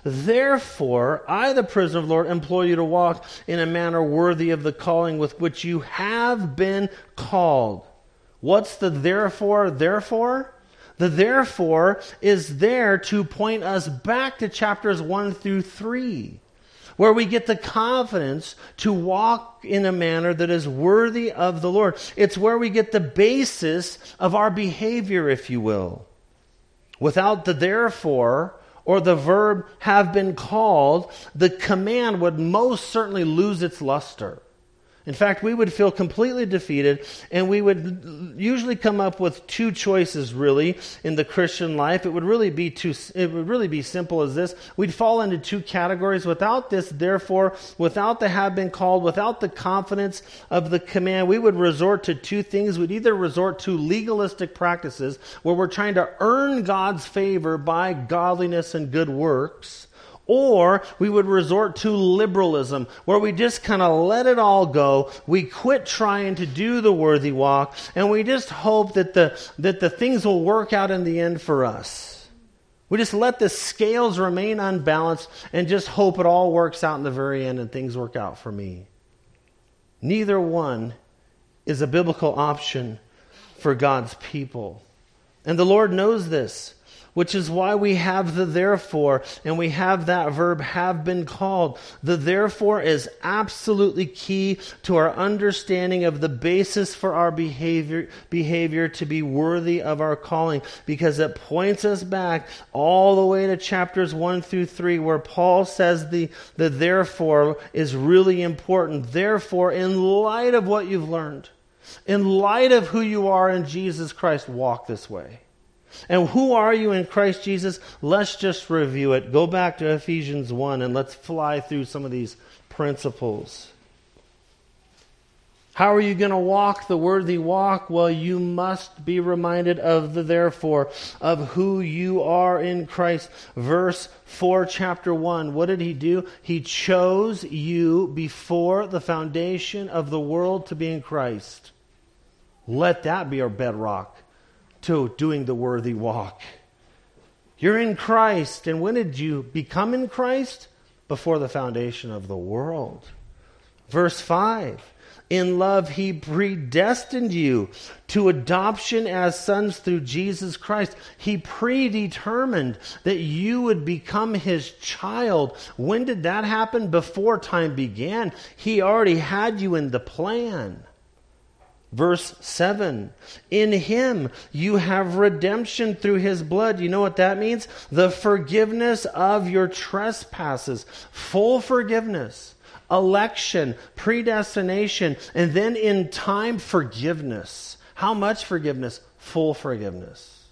therefore, I, the prisoner of the Lord, implore you to walk in a manner worthy of the calling with which you have been called. What's the therefore, therefore? The therefore is there to point us back to chapters one through three, where we get the confidence to walk in a manner that is worthy of the Lord. It's where we get the basis of our behavior, if you will. Without the therefore, or the verb have been called, the command would most certainly lose its luster. In fact, we would feel completely defeated, and we would usually come up with two choices, really, in the Christian life. It would really be too, it would really be simple as this. We'd fall into two categories. Without this, therefore, without the have been called, without the confidence of the command, we would resort to two things. We'd either resort to legalistic practices, where we're trying to earn God's favor by godliness and good works, or we would resort to liberalism, where we just kind of let it all go. We quit trying to do the worthy walk, and we just hope that the that the things will work out in the end for us. We just let the scales remain unbalanced and just hope it all works out in the very end and things work out for me. Neither one is a biblical option for God's people. And the Lord knows this, which is why we have the therefore, and we have that verb have been called. The therefore is absolutely key to our understanding of the basis for our behavior, behavior to be worthy of our calling, because it points us back all the way to chapters one through three, where Paul says the, the therefore is really important. Therefore, in light of what you've learned, in light of who you are in Jesus Christ, walk this way. And who are you in Christ Jesus? Let's just review it. Go back to Ephesians one and let's fly through some of these principles. How are you going to walk the worthy walk? Well, you must be reminded of the therefore, of who you are in Christ. Verse four, chapter one. What did he do? He chose you before the foundation of the world to be in Christ. Let that be our bedrock to doing the worthy walk. You're in Christ. And when did you become in Christ? Before the foundation of the world. Verse five. In love, he predestined you to adoption as sons through Jesus Christ. He predetermined that you would become his child. When did that happen? Before time began. He already had you in the plan. Verse seven, in him you have redemption through his blood. You know what that means? The forgiveness of your trespasses. Full forgiveness, election, predestination, and then in time, forgiveness. How much forgiveness? Full forgiveness.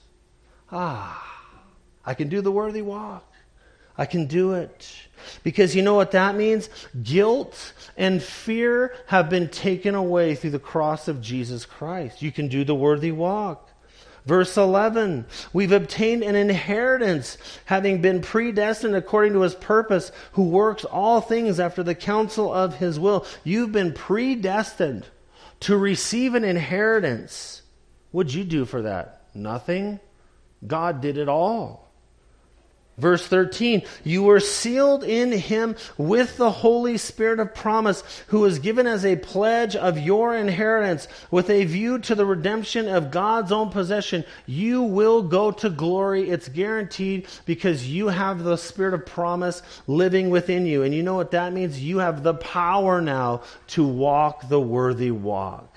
Ah, I can do the worthy walk. I can do it. Because you know what that means? Guilt and fear have been taken away through the cross of Jesus Christ. You can do the worthy walk. Verse eleven, we've obtained an inheritance, having been predestined according to his purpose, who works all things after the counsel of his will. You've been predestined to receive an inheritance. What'd you do for that? Nothing. God did it all. Verse thirteen, you were sealed in him with the Holy Spirit of promise, who was given as a pledge of your inheritance, with a view to the redemption of God's own possession. You will go to glory. It's guaranteed, because you have the Spirit of promise living within you. And you know what that means? You have the power now to walk the worthy walk.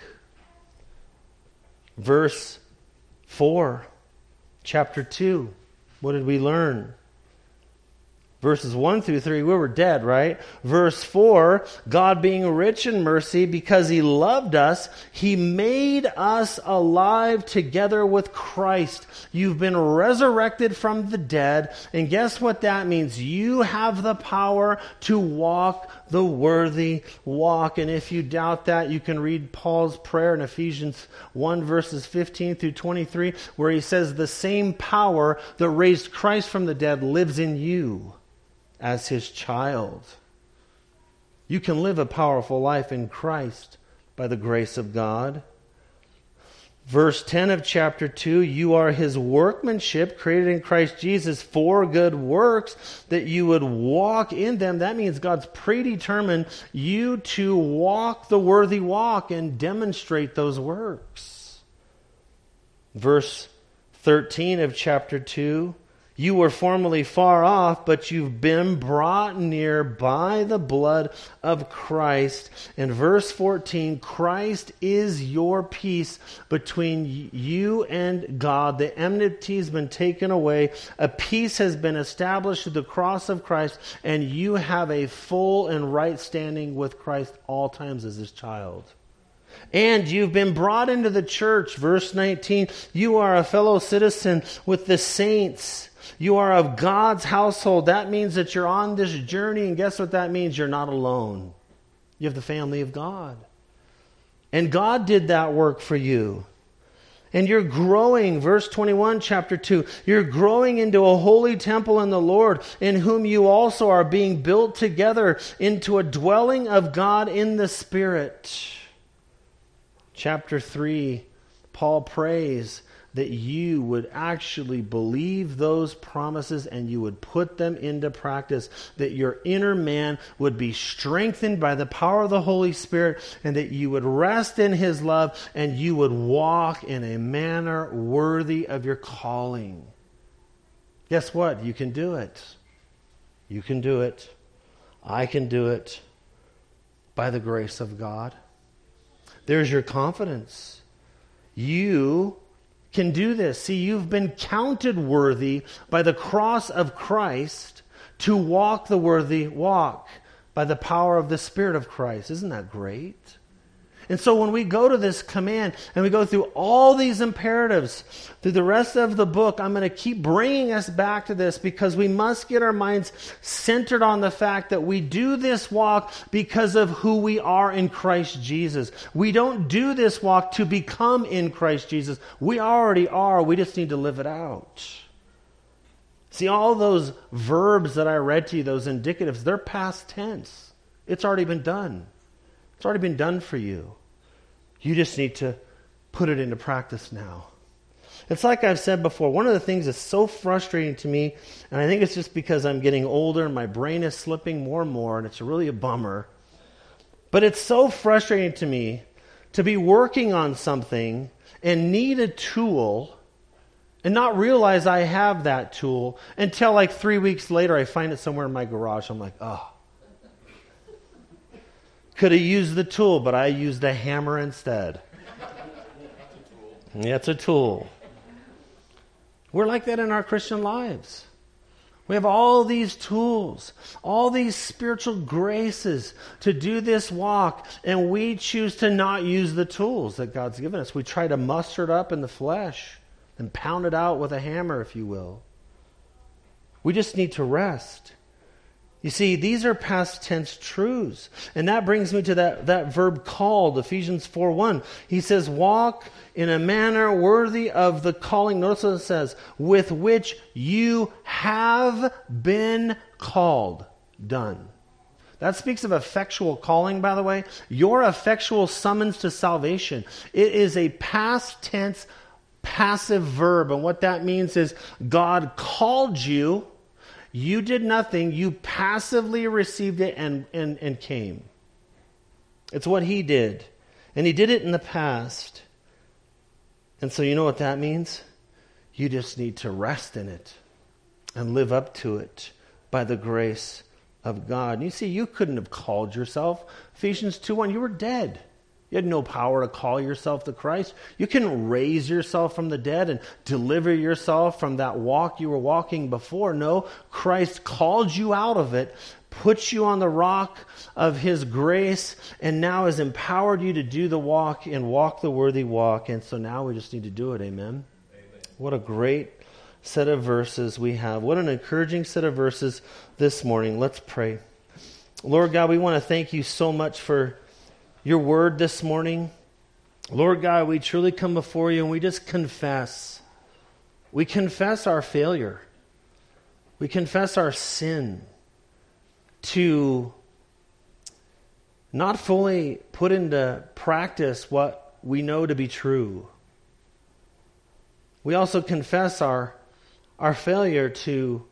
Verse four, chapter two. What did we learn? Verses one through three, we were dead, right? Verse four, God being rich in mercy, because he loved us, he made us alive together with Christ. You've been resurrected from the dead, and guess what that means? You have the power to walk the worthy walk. And if you doubt that, you can read Paul's prayer in Ephesians one, verses fifteen through twenty-three, where he says, the same power that raised Christ from the dead lives in you as his child. You can live a powerful life in Christ by the grace of God. Verse ten of chapter two, you are his workmanship, created in Christ Jesus for good works, that you would walk in them. That means God's predetermined you to walk the worthy walk and demonstrate those works. Verse thirteen of chapter two, you were formerly far off, but you've been brought near by the blood of Christ. And verse fourteen, Christ is your peace between you and God. The enmity has been taken away. A peace has been established through the cross of Christ, and you have a full and right standing with Christ all times as his child. And you've been brought into the church. Verse nineteen, you are a fellow citizen with the saints. You are of God's household. That means that you're on this journey, and guess what that means? You're not alone. You have the family of God. And God did that work for you. And you're growing, verse twenty-one, chapter two, you're growing into a holy temple in the Lord, in whom you also are being built together into a dwelling of God in the Spirit. Chapter three, Paul prays that you would actually believe those promises and you would put them into practice, that your inner man would be strengthened by the power of the Holy Spirit, and that you would rest in his love and you would walk in a manner worthy of your calling. Guess what? You can do it. You can do it. I can do it by the grace of God. There's your confidence. You can do this. See, you've been counted worthy by the cross of Christ to walk the worthy walk by the power of the Spirit of Christ. Isn't that great? And so when we go to this command and we go through all these imperatives through the rest of the book, I'm going to keep bringing us back to this, because we must get our minds centered on the fact that we do this walk because of who we are in Christ Jesus. We don't do this walk to become in Christ Jesus. We already are. We just need to live it out. See, all those verbs that I read to you, those indicatives, they're past tense. It's already been done. It's already been done for you. You just need to put it into practice now. It's like I've said before, one of the things that's so frustrating to me, and I think it's just because I'm getting older and my brain is slipping more and more, and it's really a bummer, but it's so frustrating to me to be working on something and need a tool and not realize I have that tool until like three weeks later I find it somewhere in my garage. I'm like, oh. Could have used the tool, but I used a hammer instead. Yeah, it's a tool. We're like that in our Christian lives. We have all these tools, all these spiritual graces to do this walk, and we choose to not use the tools that God's given us. We try to muster it up in the flesh and pound it out with a hammer, if you will. We just need to rest. You see, these are past tense truths. And that brings me to that, that verb called, Ephesians four one. He says, walk in a manner worthy of the calling. Notice what it says, with which you have been called. Done. That speaks of effectual calling, by the way. Your effectual summons to salvation. It is a past tense passive verb. And what that means is God called you. You did nothing. You passively received it and, and, and came. It's what he did. And he did it in the past. And so you know what that means? You just need to rest in it and live up to it by the grace of God. And you see, you couldn't have called yourself. Ephesians two one, you were dead. You had no power to call yourself to Christ. You couldn't raise yourself from the dead and deliver yourself from that walk you were walking before. No, Christ called you out of it, put you on the rock of his grace, and now has empowered you to do the walk and walk the worthy walk. And so now we just need to do it. Amen? Amen. What a great set of verses we have. What an encouraging set of verses this morning. Let's pray. Lord God, we want to thank you so much for your word this morning. Lord God, we truly come before you and we just confess. We confess our failure. We confess our sin to not fully put into practice what we know to be true. We also confess our, our failure to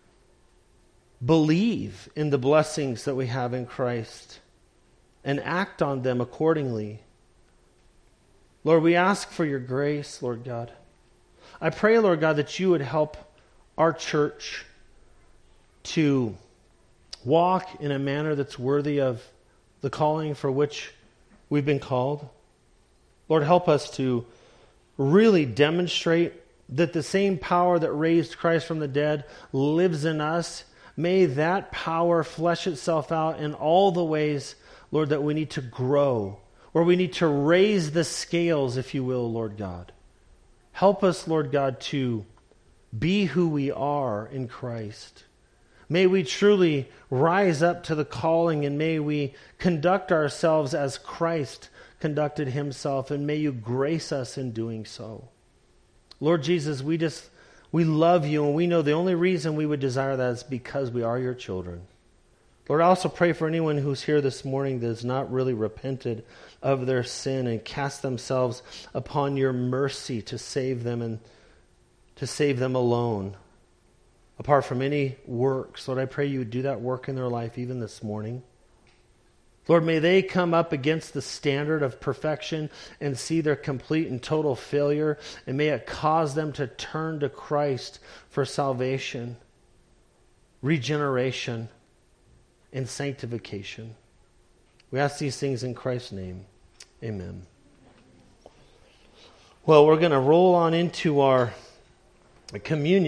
believe in the blessings that we have in Christ and act on them accordingly. Lord, we ask for your grace, Lord God. I pray, Lord God, that you would help our church to walk in a manner that's worthy of the calling for which we've been called. Lord, help us to really demonstrate that the same power that raised Christ from the dead lives in us. May that power flesh itself out in all the ways, Lord, that we need to grow, where we need to raise the scales, if you will, Lord God. Help us, Lord God, to be who we are in Christ. May we truly rise up to the calling, and may we conduct ourselves as Christ conducted himself, and may you grace us in doing so. Lord Jesus, we just, we love you, and we know the only reason we would desire that is because we are your children. Lord, I also pray for anyone who's here this morning that has not really repented of their sin and cast themselves upon your mercy to save them and to save them alone. Apart from any works, Lord, I pray you would do that work in their life even this morning. Lord, may they come up against the standard of perfection and see their complete and total failure, and may it cause them to turn to Christ for salvation, regeneration, and sanctification. We ask these things in Christ's name. Amen. Well, we're going to roll on into our communion.